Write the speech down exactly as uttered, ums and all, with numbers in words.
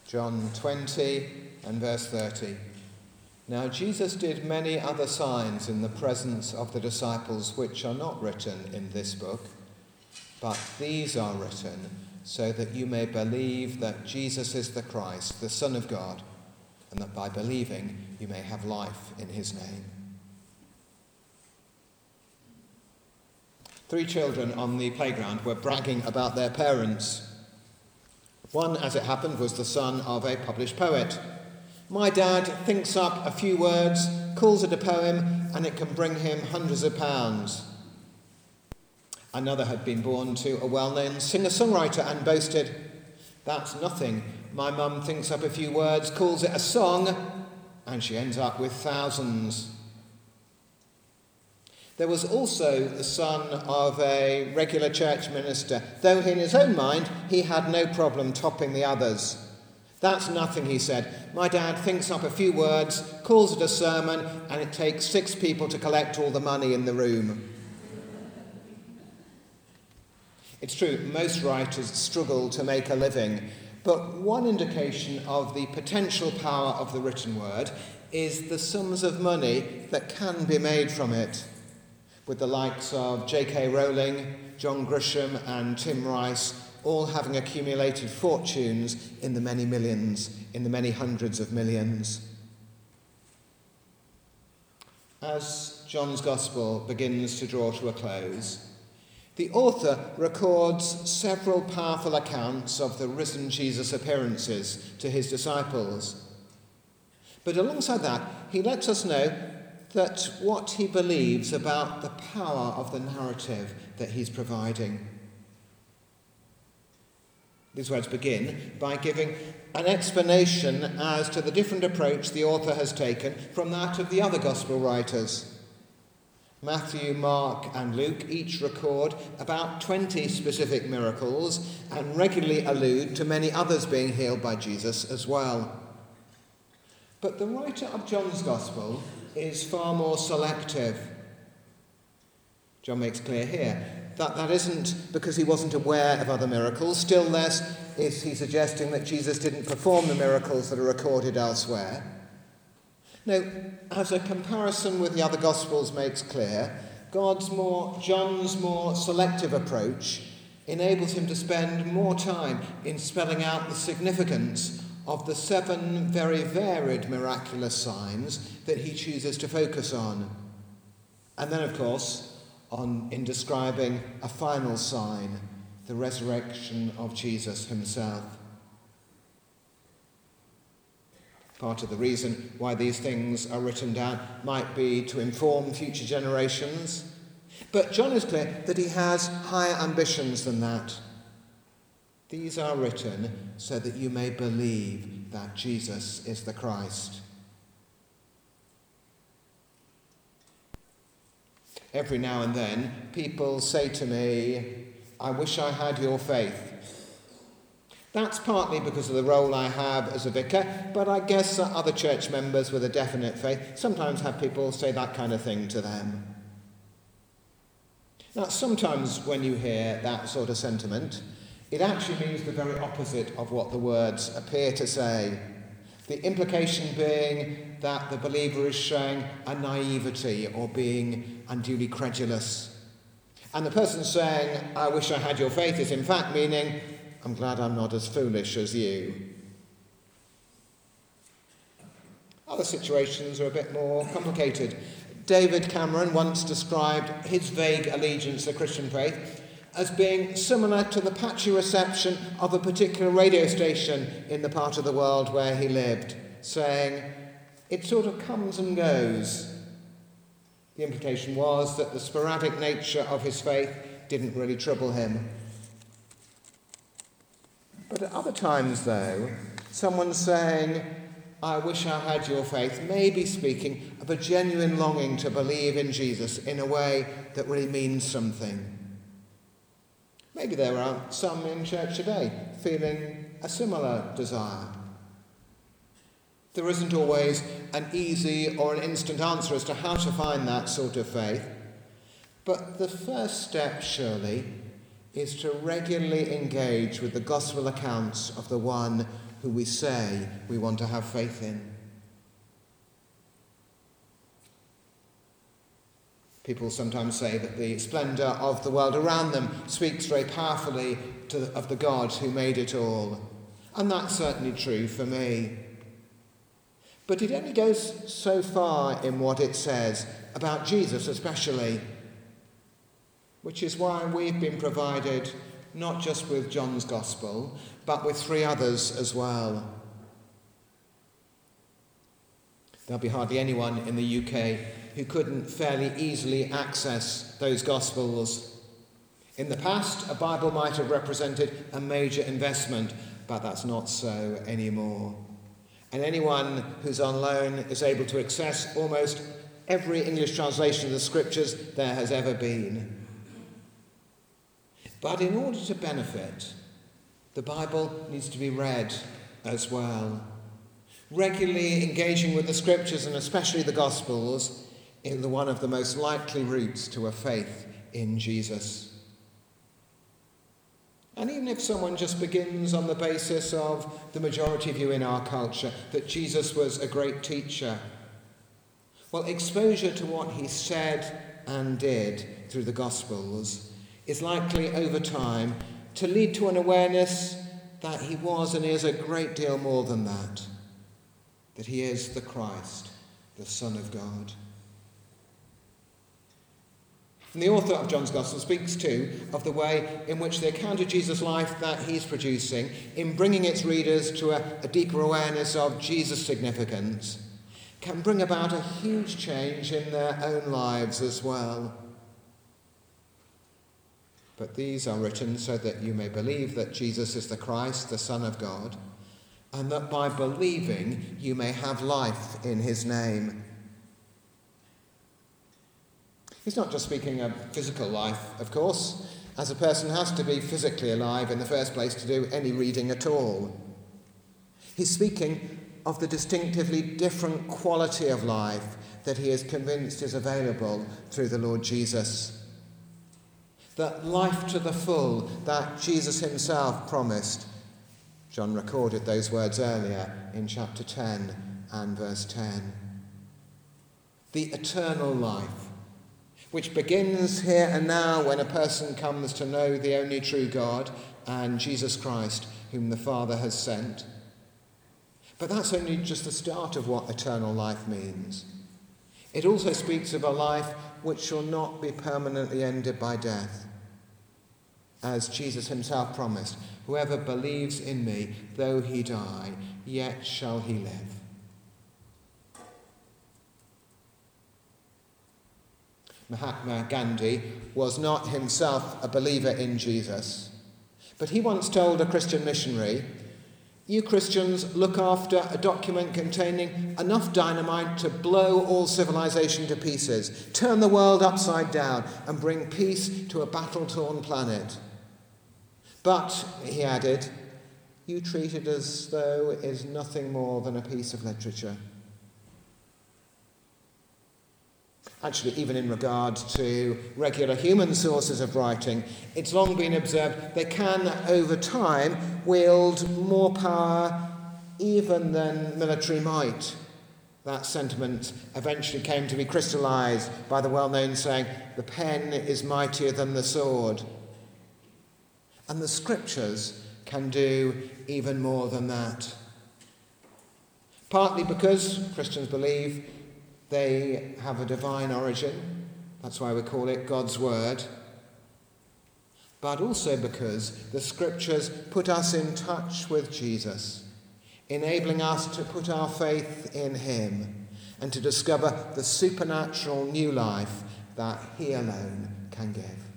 John twenty and verse thirty. Now Jesus did many other signs in the presence of the disciples which are not written in this book, but these are written so that you may believe that Jesus is the Christ, the Son of God, and that by believing you may have life in his name. Three children on the playground were bragging about their parents. One, as it happened, was the son of a published poet. My dad thinks up a few words, calls it a poem, and it can bring him hundreds of pounds. Another had been born to a well-known singer-songwriter and boasted, that's nothing. My mum thinks up a few words, calls it a song, and she ends up with thousands. There was also the son of a regular church minister, though in his own mind he had no problem topping the others. That's nothing, he said. My dad thinks up a few words, calls it a sermon, and it takes six people to collect all the money in the room. It's true, most writers struggle to make a living, but one indication of the potential power of the written word is the sums of money that can be made from it, with the likes of J K Rowling, John Grisham and Tim Rice all having accumulated fortunes in the many millions, in the many hundreds of millions. As John's Gospel begins to draw to a close, the author records several powerful accounts of the risen Jesus' appearances to his disciples. But alongside that, he lets us know that what he believes about the power of the narrative that he's providing. These words begin by giving an explanation as to the different approach the author has taken from that of the other gospel writers. Matthew, Mark and Luke each record about twenty specific miracles and regularly allude to many others being healed by Jesus as well. But the writer of John's Gospel is far more selective. John makes clear here that that isn't because he wasn't aware of other miracles. Still less is he suggesting that Jesus didn't perform the miracles that are recorded elsewhere. No, as a comparison with the other Gospels makes clear, God's more, John's more selective approach enables him to spend more time in spelling out the significance of the seven very varied miraculous signs that he chooses to focus on. And then, of course, on in describing a final sign, the resurrection of Jesus himself. Part of the reason why these things are written down might be to inform future generations, but John is clear that he has higher ambitions than that. These are written so that you may believe that Jesus is the Christ. Every now and then, people say to me, I wish I had your faith. That's partly because of the role I have as a vicar, but I guess that other church members with a definite faith sometimes have people say that kind of thing to them. Now, sometimes when you hear that sort of sentiment, it actually means the very opposite of what the words appear to say. The implication being that the believer is showing a naivety or being unduly credulous. And the person saying, I wish I had your faith, is in fact meaning, I'm glad I'm not as foolish as you. Other situations are a bit more complicated. David Cameron once described his vague allegiance to Christian faith as being similar to the patchy reception of a particular radio station in the part of the world where he lived, saying, it sort of comes and goes. The implication was that the sporadic nature of his faith didn't really trouble him. But at other times, though, someone saying, I wish I had your faith, may be speaking of a genuine longing to believe in Jesus in a way that really means something. Maybe there are some in church today feeling a similar desire. There isn't always an easy or an instant answer as to how to find that sort of faith. But the first step, surely, is to regularly engage with the gospel accounts of the one who we say we want to have faith in. People sometimes say that the splendour of the world around them speaks very powerfully to, of the God who made it all. And that's certainly true for me. But it only goes so far in what it says, about Jesus especially, which is why we've been provided not just with John's Gospel, but with three others as well. There'll be hardly anyone in the U K who couldn't fairly easily access those Gospels. In the past, a Bible might have represented a major investment, but that's not so anymore. And anyone who's on loan is able to access almost every English translation of the Scriptures there has ever been. But in order to benefit, the Bible needs to be read as well. Regularly engaging with the Scriptures, and especially the Gospels, is one of the most likely routes to a faith in Jesus. And even if someone just begins on the basis of the majority view in our culture, that Jesus was a great teacher, well, exposure to what he said and did through the Gospels is likely over time to lead to an awareness that he was and is a great deal more than that, that he is the Christ, the Son of God. And the author of John's Gospel speaks too of the way in which the account of Jesus' life that he's producing, in bringing its readers to a, a deeper awareness of Jesus' significance, can bring about a huge change in their own lives as well. But these are written so that you may believe that Jesus is the Christ, the Son of God, and that by believing you may have life in his name. He's not just speaking of physical life, of course, as a person has to be physically alive in the first place to do any reading at all. He's speaking of the distinctively different quality of life that he is convinced is available through the Lord Jesus. That life to the full that Jesus himself promised. John recorded those words earlier in chapter ten and verse ten. The eternal life, which begins here and now when a person comes to know the only true God and Jesus Christ, whom the Father has sent. But that's only just the start of what eternal life means. It also speaks of a life which shall not be permanently ended by death. As Jesus himself promised, whoever believes in me, though he die, yet shall he live. Mahatma Gandhi was not himself a believer in Jesus, but he once told a Christian missionary, "You Christians look after a document containing enough dynamite to blow all civilization to pieces, turn the world upside down, and bring peace to a battle-torn planet. But," he added, "you treat it as though it is nothing more than a piece of literature." Actually, even in regard to regular human sources of writing, it's long been observed they can, over time, wield more power even than military might. That sentiment eventually came to be crystallized by the well-known saying, "The pen is mightier than the sword." And the Scriptures can do even more than that. Partly because Christians believe they have a divine origin. That's why we call it God's Word. But also because the Scriptures put us in touch with Jesus, enabling us to put our faith in him and to discover the supernatural new life that he alone can give.